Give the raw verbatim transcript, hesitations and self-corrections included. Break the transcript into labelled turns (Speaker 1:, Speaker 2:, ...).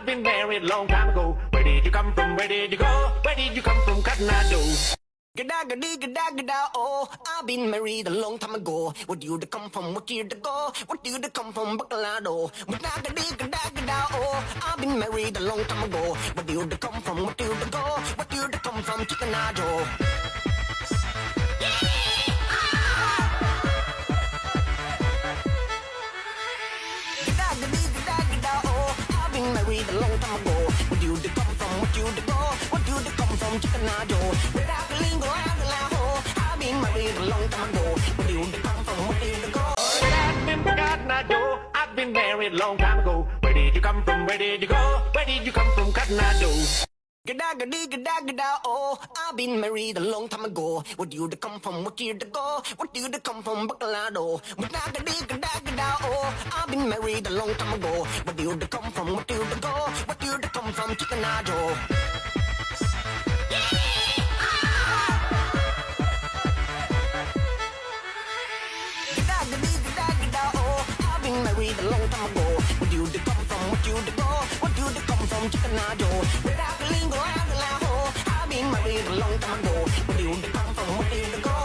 Speaker 1: been married long time ago. Where did you come from? Where did you go? Where did you come from, Cotton Eye Joe?
Speaker 2: Gada gada gada gada oh, I've been married a long time ago. What do you come from? What year to go? What do you come from? Bacalado. Gada gada gada gada oh, I've been married a long time ago. What do you come from? What do you go? What do you come from? Chickenado. Gada gada gada gada oh, I've been married a long time ago. What do you come from? What do you go? What do you come from? Chickenado. Without the lingo, I've been married a long time ago. What do you come from? What do you go?
Speaker 1: I've been Cotton Eye Joe. I've been married long time ago. Where did you come from? Where did you go? Where did you come from, Cotton Eye Joe?
Speaker 2: Gada gada gada gada oh, I've been married a long time ago. What do you come from? What year to go? What do you come from? Bacalado. Gada gada gada gada oh, I've been married a long time ago. What do you come from? What do you go? What do you come from? Chickenado. Gada gada gada gada oh, I've been married a long time ago. What do you come from? What do you go? What do you come from? Chickenado. Without the lingo, I've been married a long time ago. What do you come from? What do you go?